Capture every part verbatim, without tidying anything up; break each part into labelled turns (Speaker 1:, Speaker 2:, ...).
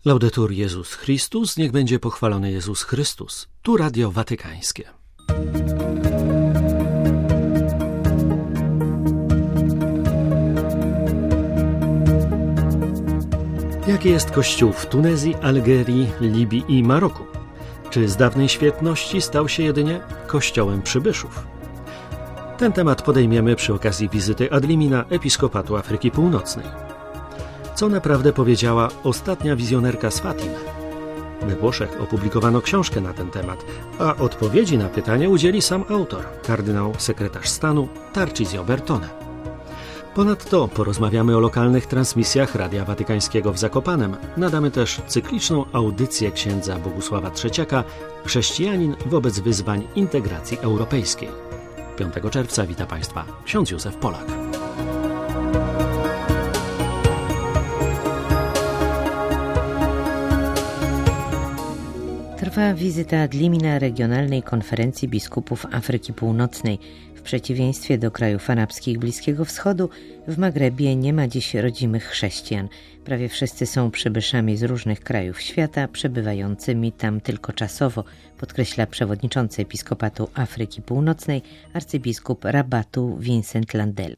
Speaker 1: Laudetur Jezus Chrystus, niech będzie pochwalony Jezus Chrystus. Tu Radio Watykańskie. Jaki jest Kościół w Tunezji, Algierii, Libii i Maroku? Czy z dawnej świetności stał się jedynie Kościołem przybyszów? Ten temat podejmiemy przy okazji wizyty Adlimina, episkopatu Afryki Północnej. Co naprawdę powiedziała ostatnia wizjonerka z Fatimy? We Włoszech opublikowano książkę na ten temat, a odpowiedzi na pytanie udzieli sam autor, kardynał sekretarz stanu Tarcisio Bertone. Ponadto porozmawiamy o lokalnych transmisjach Radia Watykańskiego w Zakopanem. Nadamy też cykliczną audycję księdza Bogusława Trzeciaka Chrześcijanin wobec wyzwań integracji europejskiej. piątego czerwca wita Państwa ksiądz Józef Polak.
Speaker 2: Trwa wizyta Adlimina Regionalnej Konferencji Biskupów Afryki Północnej. W przeciwieństwie do krajów arabskich Bliskiego Wschodu, w Magrebie nie ma dziś rodzimych chrześcijan. Prawie wszyscy są przybyszami z różnych krajów świata, przebywającymi tam tylko czasowo, podkreśla przewodniczący Episkopatu Afryki Północnej, arcybiskup Rabatu Vincent Landel.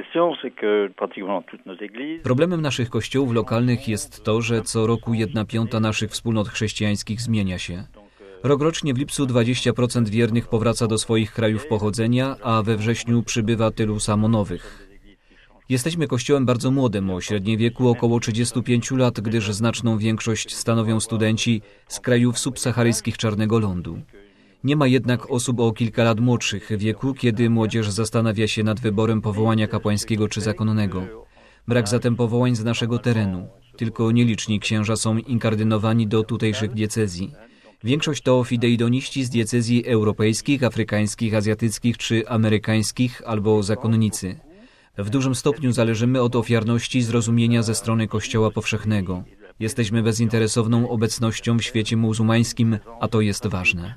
Speaker 3: Problemem naszych kościołów lokalnych jest to, że co roku jedna piąta naszych wspólnot chrześcijańskich zmienia się. Rokrocznie w lipcu dwadzieścia procent wiernych powraca do swoich krajów pochodzenia, a we wrześniu przybywa tylu samo nowych. Jesteśmy kościołem bardzo młodym, o średnim wieku około trzydziestu pięciu lat, gdyż znaczną większość stanowią studenci z krajów subsaharyjskich Czarnego Lądu. Nie ma jednak osób o kilka lat młodszych w wieku, kiedy młodzież zastanawia się nad wyborem powołania kapłańskiego czy zakonnego. Brak zatem powołań z naszego terenu. Tylko nieliczni księża są inkardynowani do tutejszych diecezji. Większość to fideidoniści z diecezji europejskich, afrykańskich, azjatyckich czy amerykańskich albo zakonnicy. W dużym stopniu zależymy od ofiarności zrozumienia ze strony Kościoła powszechnego. Jesteśmy bezinteresowną obecnością w świecie muzułmańskim, a to jest ważne.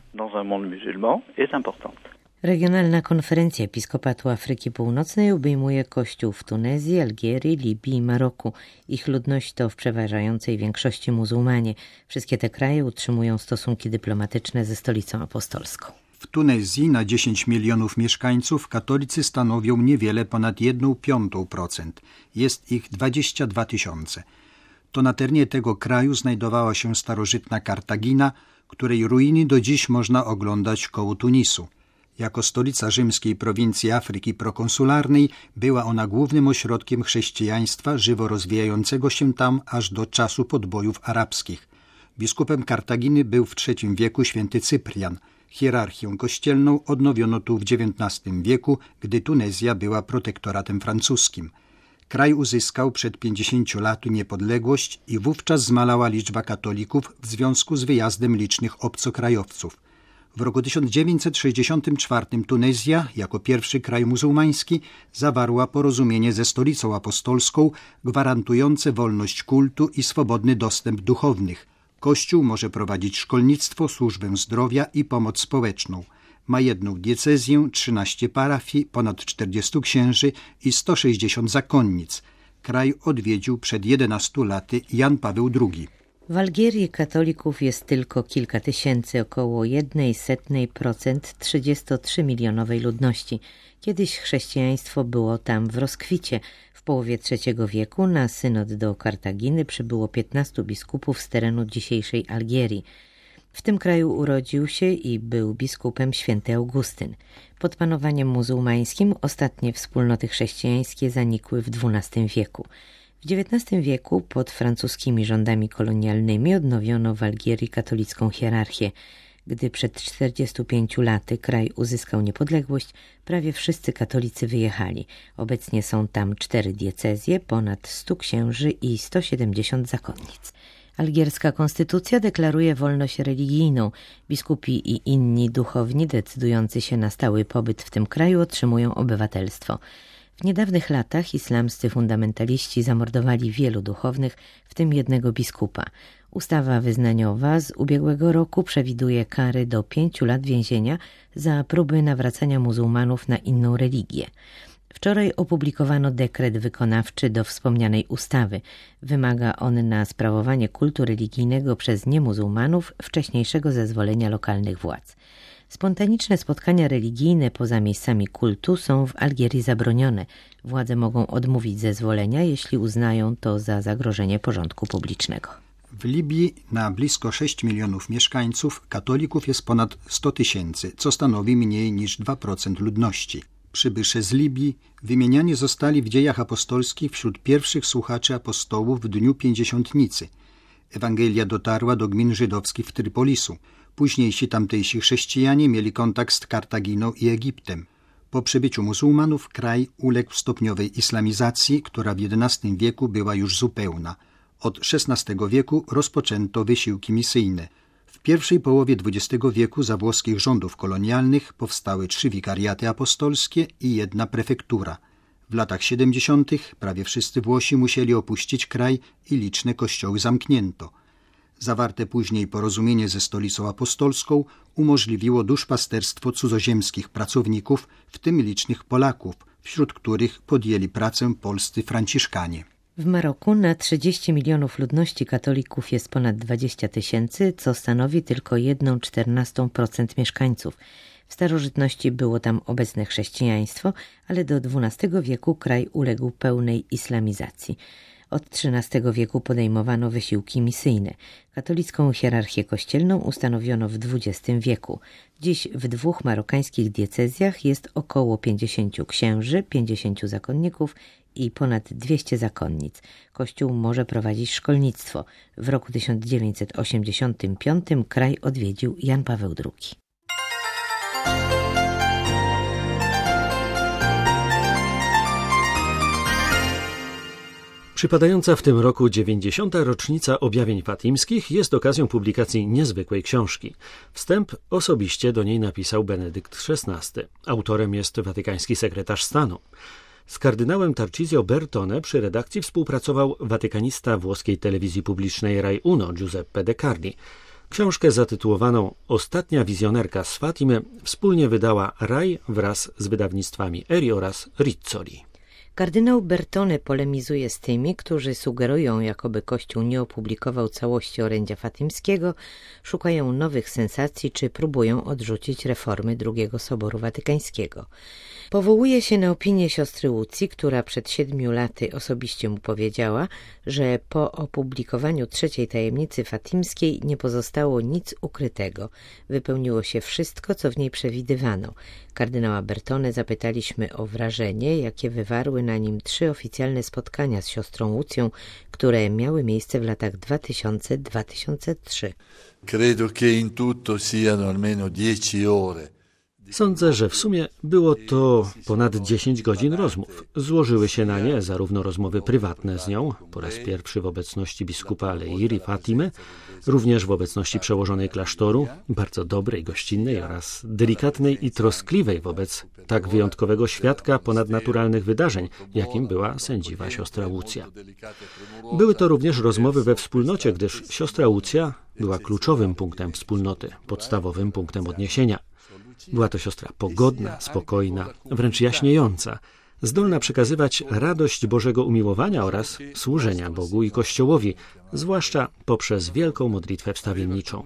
Speaker 2: Regionalna Konferencja Episkopatu Afryki Północnej obejmuje Kościół w Tunezji, Algierii, Libii i Maroku. Ich ludność to w przeważającej większości muzułmanie. Wszystkie te kraje utrzymują stosunki dyplomatyczne ze Stolicą Apostolską.
Speaker 4: W Tunezji na dziesięć milionów mieszkańców katolicy stanowią niewiele ponad jedną piątą procent. Jest ich dwadzieścia dwa tysiące. To na terenie tego kraju znajdowała się starożytna Kartagina, której ruiny do dziś można oglądać koło Tunisu. Jako stolica rzymskiej prowincji Afryki prokonsularnej była ona głównym ośrodkiem chrześcijaństwa żywo rozwijającego się tam aż do czasu podbojów arabskich. Biskupem Kartaginy był w trzecim wieku święty Cyprian. Hierarchię kościelną odnowiono tu w dziewiętnastym wieku, gdy Tunezja była protektoratem francuskim. Kraj uzyskał przed pięćdziesięciu laty niepodległość i wówczas zmalała liczba katolików w związku z wyjazdem licznych obcokrajowców. W roku tysiąc dziewięćset sześćdziesiątym czwartym Tunezja, jako pierwszy kraj muzułmański, zawarła porozumienie ze Stolicą Apostolską gwarantujące wolność kultu i swobodny dostęp duchownych. Kościół może prowadzić szkolnictwo, służbę zdrowia i pomoc społeczną. Ma jedną diecezję, trzynaście parafii, ponad czterdziestu księży i sto sześćdziesiąt zakonnic. Kraj odwiedził przed jedenastu laty Jan Paweł drugi.
Speaker 2: W Algierii katolików jest tylko kilka tysięcy, około jednej setnej procent trzydziestotrzymilionowej ludności. Kiedyś chrześcijaństwo było tam w rozkwicie. W połowie trzeciego wieku na synod do Kartaginy przybyło piętnastu biskupów z terenu dzisiejszej Algierii. W tym kraju urodził się i był biskupem święty Augustyn. Pod panowaniem muzułmańskim ostatnie wspólnoty chrześcijańskie zanikły w dwunastym wieku. W dziewiętnastym wieku pod francuskimi rządami kolonialnymi odnowiono w Algierii katolicką hierarchię. Gdy przed czterdziestu pięciu laty kraj uzyskał niepodległość, prawie wszyscy katolicy wyjechali. Obecnie są tam cztery diecezje, ponad stu księży i sto siedemdziesiąt zakonnic. Algierska konstytucja deklaruje wolność religijną. Biskupi i inni duchowni decydujący się na stały pobyt w tym kraju otrzymują obywatelstwo. W niedawnych latach islamscy fundamentaliści zamordowali wielu duchownych, w tym jednego biskupa. Ustawa wyznaniowa z ubiegłego roku przewiduje kary do pięciu lat więzienia za próby nawracania muzułmanów na inną religię. Wczoraj opublikowano dekret wykonawczy do wspomnianej ustawy. Wymaga on na sprawowanie kultu religijnego przez niemuzułmanów wcześniejszego zezwolenia lokalnych władz. Spontaniczne spotkania religijne poza miejscami kultu są w Algierii zabronione. Władze mogą odmówić zezwolenia, jeśli uznają to za zagrożenie porządku publicznego.
Speaker 4: W Libii na blisko sześć milionów mieszkańców katolików jest ponad sto tysięcy, co stanowi mniej niż dwa procent ludności. Przybysze z Libii wymieniani zostali w dziejach apostolskich wśród pierwszych słuchaczy apostołów w dniu Pięćdziesiątnicy. Ewangelia dotarła do gmin żydowskich w Trypolisu. Późniejsi tamtejsi chrześcijanie mieli kontakt z Kartaginą i Egiptem. Po przybyciu muzułmanów kraj uległ stopniowej islamizacji, która w jedenastym wieku była już zupełna. Od szesnastego wieku rozpoczęto wysiłki misyjne. W pierwszej połowie dwudziestego wieku za włoskich rządów kolonialnych powstały trzy wikariaty apostolskie i jedna prefektura. W latach siedemdziesiątych prawie wszyscy Włosi musieli opuścić kraj i liczne kościoły zamknięto. Zawarte później porozumienie ze Stolicą Apostolską umożliwiło duszpasterstwo cudzoziemskich pracowników, w tym licznych Polaków, wśród których podjęli pracę polscy franciszkanie.
Speaker 2: W Maroku na trzydzieści milionów ludności katolików jest ponad dwadzieścia tysięcy, co stanowi tylko jedną czternastą procent mieszkańców. W starożytności było tam obecne chrześcijaństwo, ale do dwunastego wieku kraj uległ pełnej islamizacji. Od trzynastego wieku podejmowano wysiłki misyjne. Katolicką hierarchię kościelną ustanowiono w dwudziestym wieku. Dziś w dwóch marokańskich diecezjach jest około pięćdziesięciu księży, pięćdziesięciu zakonników i ponad dwieście zakonnic. Kościół może prowadzić szkolnictwo. W roku tysiąc dziewięćset osiemdziesiątym piątym kraj odwiedził Jan Paweł drugi.
Speaker 1: Przypadająca w tym roku dziewięćdziesiąta rocznica objawień fatimskich jest okazją publikacji niezwykłej książki. Wstęp osobiście do niej napisał Benedykt szesnasty. Autorem jest watykański sekretarz stanu. Z kardynałem Tarcisio Bertone przy redakcji współpracował watykanista włoskiej telewizji publicznej Rai Uno Giuseppe De Carli. Książkę zatytułowaną Ostatnia wizjonerka z Fatimy wspólnie wydała Rai wraz z wydawnictwami Eri oraz Rizzoli.
Speaker 2: Kardynał Bertone polemizuje z tymi, którzy sugerują, jakoby Kościół nie opublikował całości orędzia fatimskiego, szukają nowych sensacji czy próbują odrzucić reformy drugiego Soboru Watykańskiego. Powołuje się na opinię siostry Łucji, która przed siedmiu laty osobiście mu powiedziała, że po opublikowaniu trzeciej tajemnicy fatimskiej nie pozostało nic ukrytego. Wypełniło się wszystko, co w niej przewidywano. Kardynała Bertone zapytaliśmy o wrażenie, jakie wywarły na nim trzy oficjalne spotkania z siostrą Łucją, które miały miejsce w latach dwa tysiące do dwa tysiące trzeciego.
Speaker 5: Credo che in tutto siano almeno dieci ore.
Speaker 1: Sądzę, że w sumie było to ponad dziesięć godzin rozmów. Złożyły się na nie zarówno rozmowy prywatne z nią, po raz pierwszy w obecności biskupa Leiri Fatimy, również w obecności przełożonej klasztoru, bardzo dobrej, gościnnej oraz delikatnej i troskliwej wobec tak wyjątkowego świadka ponadnaturalnych wydarzeń, jakim była sędziwa siostra Łucja. Były to również rozmowy we wspólnocie, gdyż siostra Łucja była kluczowym punktem wspólnoty, podstawowym punktem odniesienia. Była to siostra pogodna, spokojna, wręcz jaśniejąca, zdolna przekazywać radość Bożego umiłowania oraz służenia Bogu i Kościołowi, zwłaszcza poprzez wielką modlitwę wstawienniczą.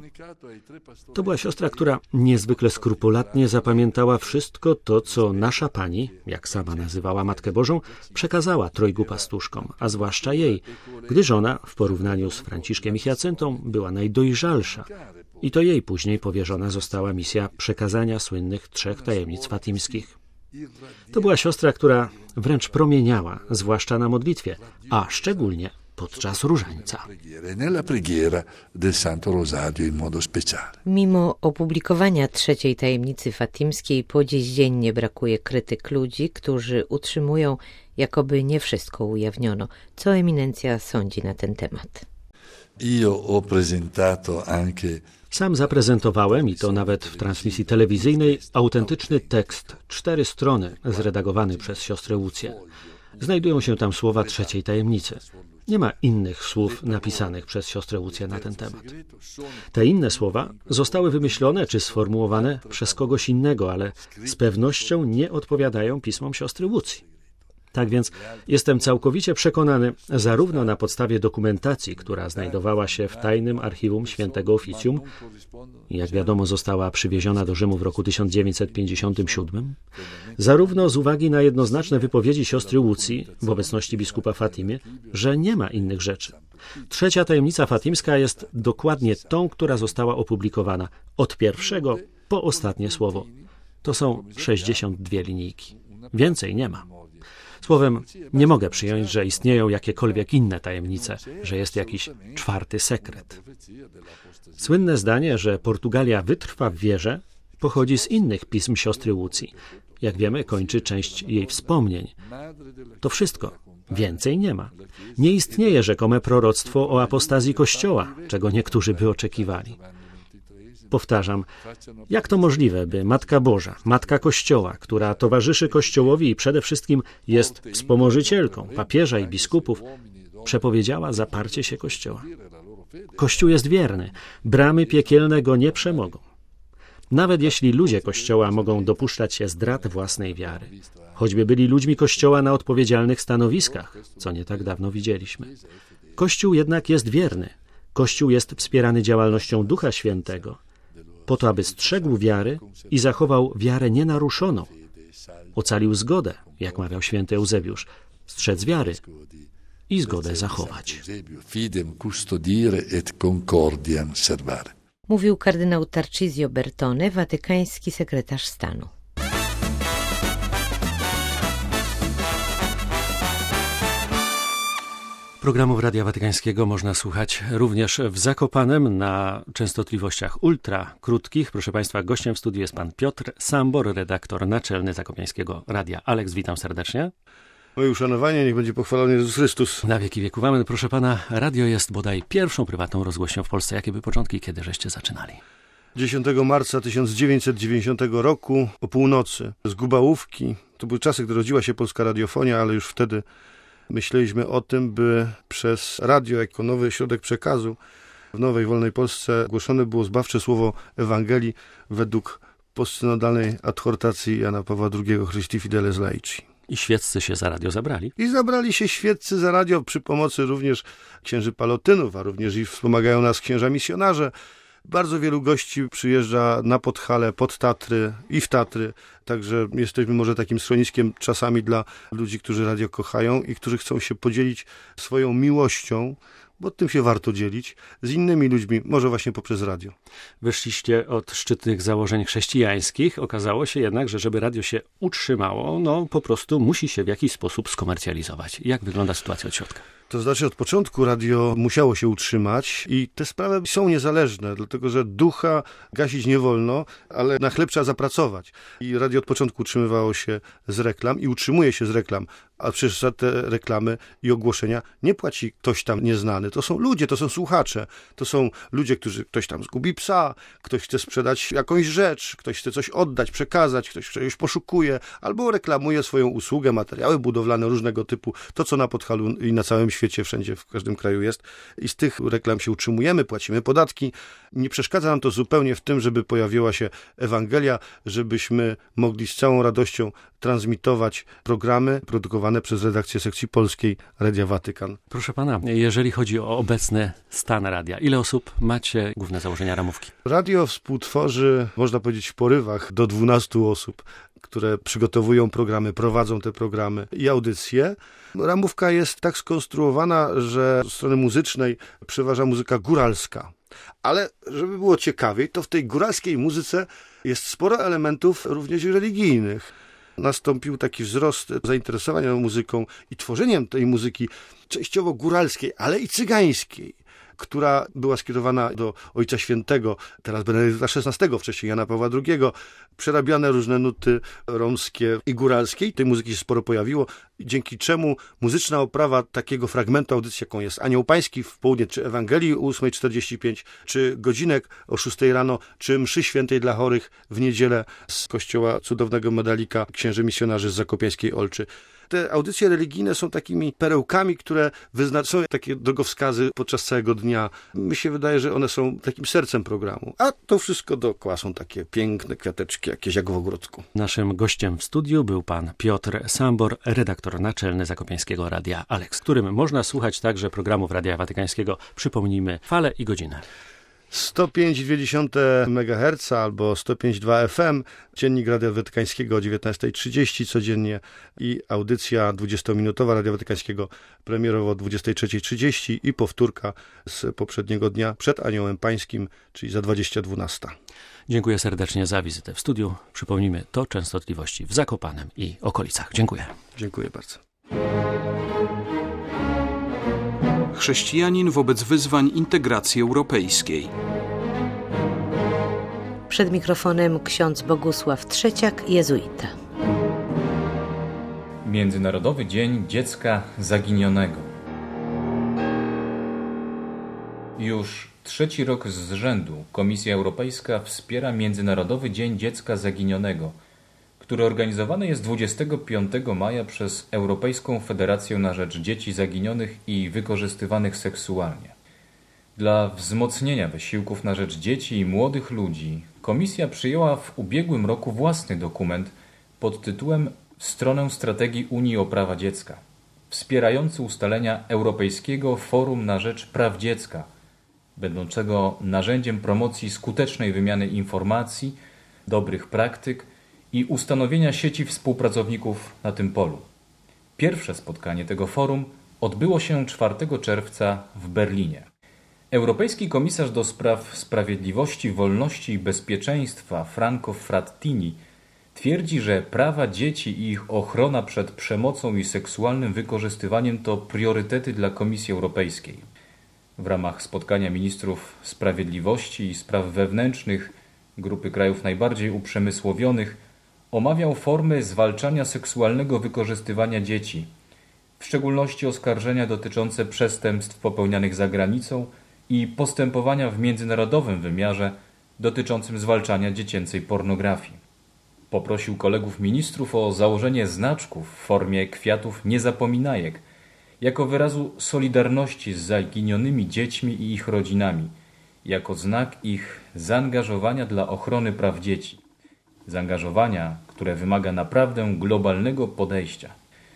Speaker 1: To była siostra, która niezwykle skrupulatnie zapamiętała wszystko to, co nasza Pani, jak sama nazywała Matkę Bożą, przekazała trojgu pastuszkom, a zwłaszcza jej, gdyż ona, w porównaniu z Franciszkiem i Hiacyntą, była najdojrzalsza. I to jej później powierzona została misja przekazania słynnych trzech tajemnic fatimskich. To była siostra, która wręcz promieniała, zwłaszcza na modlitwie, a szczególnie podczas różańca.
Speaker 2: Mimo opublikowania trzeciej tajemnicy fatimskiej po dziś dzień nie brakuje krytyk ludzi, którzy utrzymują, jakoby nie wszystko ujawniono. Co eminencja sądzi na ten temat?
Speaker 5: Io ho presentato anche
Speaker 1: Sam zaprezentowałem, i to nawet w transmisji telewizyjnej, autentyczny tekst, cztery strony, zredagowany przez siostrę Łucję. Znajdują się tam słowa trzeciej tajemnicy. Nie ma innych słów napisanych przez siostrę Łucję na ten temat. Te inne słowa zostały wymyślone czy sformułowane przez kogoś innego, ale z pewnością nie odpowiadają pismom siostry Łucji. Tak więc jestem całkowicie przekonany, zarówno na podstawie dokumentacji, która znajdowała się w tajnym archiwum Świętego Oficjum, jak wiadomo została przywieziona do Rzymu w roku tysiąc dziewięćset pięćdziesiątym siódmym, zarówno z uwagi na jednoznaczne wypowiedzi siostry Łucji w obecności biskupa Fatimy, że nie ma innych rzeczy. Trzecia tajemnica fatimska jest dokładnie tą, która została opublikowana od pierwszego po ostatnie słowo. To są sześćdziesiąt dwie linijki. Więcej nie ma. Słowem, nie mogę przyjąć, że istnieją jakiekolwiek inne tajemnice, że jest jakiś czwarty sekret. Słynne zdanie, że Portugalia wytrwa w wierze, pochodzi z innych pism siostry Łucji. Jak wiemy, kończy część jej wspomnień. To wszystko. Więcej nie ma. Nie istnieje rzekome proroctwo o apostazji Kościoła, czego niektórzy by oczekiwali. Powtarzam, jak to możliwe, by Matka Boża, Matka Kościoła, która towarzyszy Kościołowi i przede wszystkim jest wspomożycielką papieża i biskupów, przepowiedziała zaparcie się Kościoła? Kościół jest wierny, bramy piekielne go nie przemogą. Nawet jeśli ludzie Kościoła mogą dopuszczać się zdrad własnej wiary, choćby byli ludźmi Kościoła na odpowiedzialnych stanowiskach, co nie tak dawno widzieliśmy. Kościół jednak jest wierny. Kościół jest wspierany działalnością Ducha Świętego, po to, aby strzegł wiary i zachował wiarę nienaruszoną. Ocalił zgodę, jak mawiał święty Eusebiusz, strzec wiary i zgodę zachować.
Speaker 2: Mówił kardynał Tarcisio Bertone, watykański sekretarz stanu.
Speaker 1: Programów Radia Watykańskiego można słuchać również w Zakopanem na częstotliwościach ultra krótkich. Proszę Państwa, gościem w studiu jest pan Piotr Sambor, redaktor naczelny Zakopiańskiego Radia Alex. Witam serdecznie.
Speaker 6: Moje uszanowanie, niech będzie pochwalony Jezus Chrystus.
Speaker 1: Na wieki wieków. Amen. Proszę pana, radio jest bodaj pierwszą prywatną rozgłośnią w Polsce. Jakie były początki, kiedy żeście zaczynali?
Speaker 6: dziesiątego marca tysiąc dziewięćset dziewięćdziesiątego roku o północy z Gubałówki. To były czasy, gdy rodziła się polska radiofonia, ale już wtedy myśleliśmy o tym, by przez radio jako nowy środek przekazu w nowej, wolnej Polsce głoszone było zbawcze słowo Ewangelii według postsynodalnej adhortacji Jana Pawła drugiego Christi Fideles Laici.
Speaker 1: I świeccy się za radio zabrali.
Speaker 6: I zabrali się świeccy za radio przy pomocy również księży palotynów, a również i wspomagają nas księża misjonarze. Bardzo wielu gości przyjeżdża na Podhale, pod Tatry i w Tatry, także jesteśmy może takim schroniskiem czasami dla ludzi, którzy radio kochają i którzy chcą się podzielić swoją miłością, bo tym się warto dzielić, z innymi ludźmi, może właśnie poprzez radio.
Speaker 1: Wyszliście od szczytnych założeń chrześcijańskich. Okazało się jednak, że żeby radio się utrzymało, no po prostu musi się w jakiś sposób skomercjalizować. Jak wygląda sytuacja od środka?
Speaker 6: To znaczy od początku radio musiało się utrzymać i te sprawy są niezależne, dlatego że ducha gasić nie wolno, ale na chleb trzeba zapracować. I radio od początku utrzymywało się z reklam i utrzymuje się z reklam, a przecież za te reklamy i ogłoszenia nie płaci ktoś tam nieznany. To są ludzie, to są słuchacze, to są ludzie, którzy ktoś tam zgubi psa, ktoś chce sprzedać jakąś rzecz, ktoś chce coś oddać, przekazać, ktoś czegoś poszukuje, albo reklamuje swoją usługę, materiały budowlane różnego typu, to co na Podhalu i na całym świecie, wszędzie, w każdym kraju jest. I z tych reklam się utrzymujemy, płacimy podatki. Nie przeszkadza nam to zupełnie w tym, żeby pojawiła się Ewangelia, żebyśmy mogli z całą radością transmitować programy produkowane przez redakcję sekcji polskiej Radia Watykan.
Speaker 1: Proszę pana, jeżeli chodzi o obecny stan radia, ile osób macie, główne założenia ramówki?
Speaker 6: Radio współtworzy, można powiedzieć w porywach, do dwunastu osób, które przygotowują programy, prowadzą te programy i audycje. Ramówka jest tak skonstruowana, że z strony muzycznej przeważa muzyka góralska. Ale żeby było ciekawiej, to w tej góralskiej muzyce jest sporo elementów również religijnych. Nastąpił taki wzrost zainteresowania muzyką i tworzeniem tej muzyki częściowo góralskiej, ale i cygańskiej, która była skierowana do Ojca Świętego, teraz Benedykta szesnastego, wcześniej Jana Pawła drugiego, przerabiane różne nuty romskie i góralskie. Tej muzyki się sporo pojawiło, dzięki czemu muzyczna oprawa takiego fragmentu audycji, jaką jest Anioł Pański w południe, czy Ewangelii o ósma czterdzieści pięć, czy Godzinek o szóstej rano, czy Mszy Świętej dla chorych w niedzielę z kościoła cudownego medalika księży misjonarzy z Zakopiańskiej Olczy. Te audycje religijne są takimi perełkami, które wyznaczają takie drogowskazy podczas całego dnia. Mi się wydaje, że one są takim sercem programu. A to wszystko dookoła są takie piękne kwiateczki, jakieś jak w ogródku.
Speaker 1: Naszym gościem w studiu był pan Piotr Sambor, redaktor naczelny Zakopiańskiego Radia Alex, którym można słuchać także programów Radia Watykańskiego. Przypomnijmy, fale i godzinę.
Speaker 6: sto pięć przecinek dwa megaherca albo sto pięć przecinek dwa F M, dziennik Radia Watykańskiego o dziewiętnasta trzydzieści codziennie i audycja dwudziestominutowa Radia Watykańskiego premierowo o dwudziesta trzecia trzydzieści i powtórka z poprzedniego dnia przed Aniołem Pańskim, czyli za dwadzieścia dwanaście.
Speaker 1: Dziękuję serdecznie za wizytę w studiu. Przypomnijmy, to częstotliwości w Zakopanem i okolicach. Dziękuję.
Speaker 6: Dziękuję bardzo.
Speaker 7: Chrześcijanin wobec wyzwań integracji europejskiej.
Speaker 2: Przed mikrofonem ksiądz Bogusław Trzeciak, jezuita.
Speaker 8: Międzynarodowy Dzień Dziecka Zaginionego. Już trzeci rok z rzędu Komisja Europejska wspiera Międzynarodowy Dzień Dziecka Zaginionego, który organizowany jest dwudziestego piątego maja przez Europejską Federację na Rzecz Dzieci Zaginionych i Wykorzystywanych Seksualnie. Dla wzmocnienia wysiłków na rzecz dzieci i młodych ludzi Komisja przyjęła w ubiegłym roku własny dokument pod tytułem Stronę Strategii Unii o Prawa Dziecka, wspierający ustalenia Europejskiego Forum na Rzecz Praw Dziecka, będącego narzędziem promocji skutecznej wymiany informacji, dobrych praktyk i ustanowienia sieci współpracowników na tym polu. Pierwsze spotkanie tego forum odbyło się czwartego czerwca w Berlinie. Europejski komisarz do spraw sprawiedliwości, wolności i bezpieczeństwa Franco Frattini twierdzi, że prawa dzieci i ich ochrona przed przemocą i seksualnym wykorzystywaniem to priorytety dla Komisji Europejskiej. W ramach spotkania ministrów sprawiedliwości i spraw wewnętrznych grupy krajów najbardziej uprzemysłowionych omawiał formy zwalczania seksualnego wykorzystywania dzieci, w szczególności oskarżenia dotyczące przestępstw popełnianych za granicą i postępowania w międzynarodowym wymiarze dotyczącym zwalczania dziecięcej pornografii. Poprosił kolegów ministrów o założenie znaczków w formie kwiatów niezapominajek, jako wyrazu solidarności z zaginionymi dziećmi i ich rodzinami, jako znak ich zaangażowania dla ochrony praw dzieci. Zaangażowania, które wymaga naprawdę globalnego podejścia.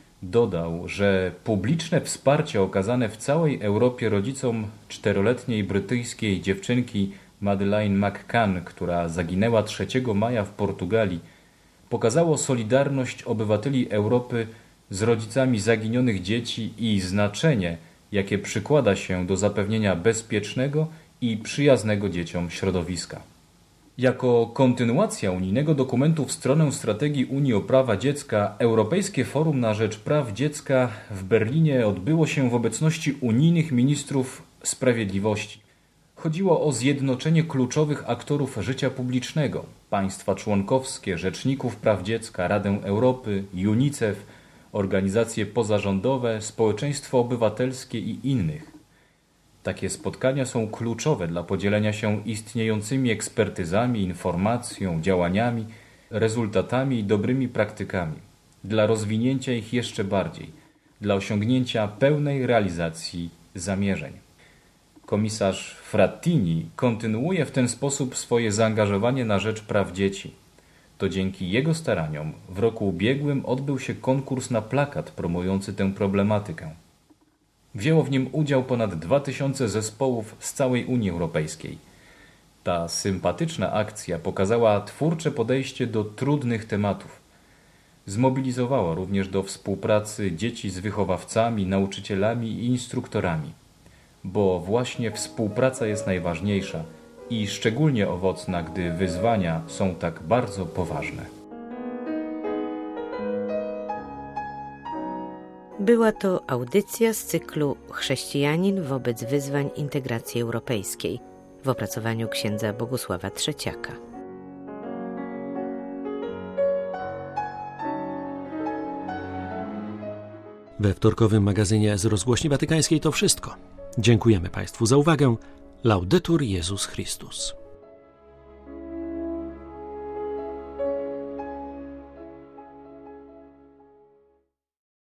Speaker 8: Dodał, że publiczne wsparcie okazane w całej Europie rodzicom czteroletniej brytyjskiej dziewczynki Madeleine McCann, która zaginęła trzeciego maja w Portugalii, pokazało solidarność obywateli Europy z rodzicami zaginionych dzieci i znaczenie, jakie przykłada się do zapewnienia bezpiecznego i przyjaznego dzieciom środowiska. Jako kontynuacja unijnego dokumentu w stronę strategii Unii o prawa dziecka, Europejskie Forum na Rzecz Praw Dziecka w Berlinie odbyło się w obecności unijnych ministrów sprawiedliwości. Chodziło o zjednoczenie kluczowych aktorów życia publicznego, państwa członkowskie, rzeczników praw dziecka, Radę Europy, UNICEF, organizacje pozarządowe, społeczeństwo obywatelskie i innych. Takie spotkania są kluczowe dla podzielenia się istniejącymi ekspertyzami, informacją, działaniami, rezultatami i dobrymi praktykami, dla rozwinięcia ich jeszcze bardziej, dla osiągnięcia pełnej realizacji zamierzeń. Komisarz Frattini kontynuuje w ten sposób swoje zaangażowanie na rzecz praw dzieci. To dzięki jego staraniom w roku ubiegłym odbył się konkurs na plakat promujący tę problematykę. Wzięło w nim udział ponad dwa tysiące zespołów z całej Unii Europejskiej. Ta sympatyczna akcja pokazała twórcze podejście do trudnych tematów. Zmobilizowała również do współpracy dzieci z wychowawcami, nauczycielami i instruktorami. Bo właśnie współpraca jest najważniejsza i szczególnie owocna, gdy wyzwania są tak bardzo poważne.
Speaker 2: Była to audycja z cyklu Chrześcijanin wobec wyzwań integracji europejskiej w opracowaniu księdza Bogusława Trzeciaka.
Speaker 1: We wtorkowym magazynie z Rozgłośni Watykańskiej to wszystko. Dziękujemy Państwu za uwagę. Laudetur Jezus Chrystus.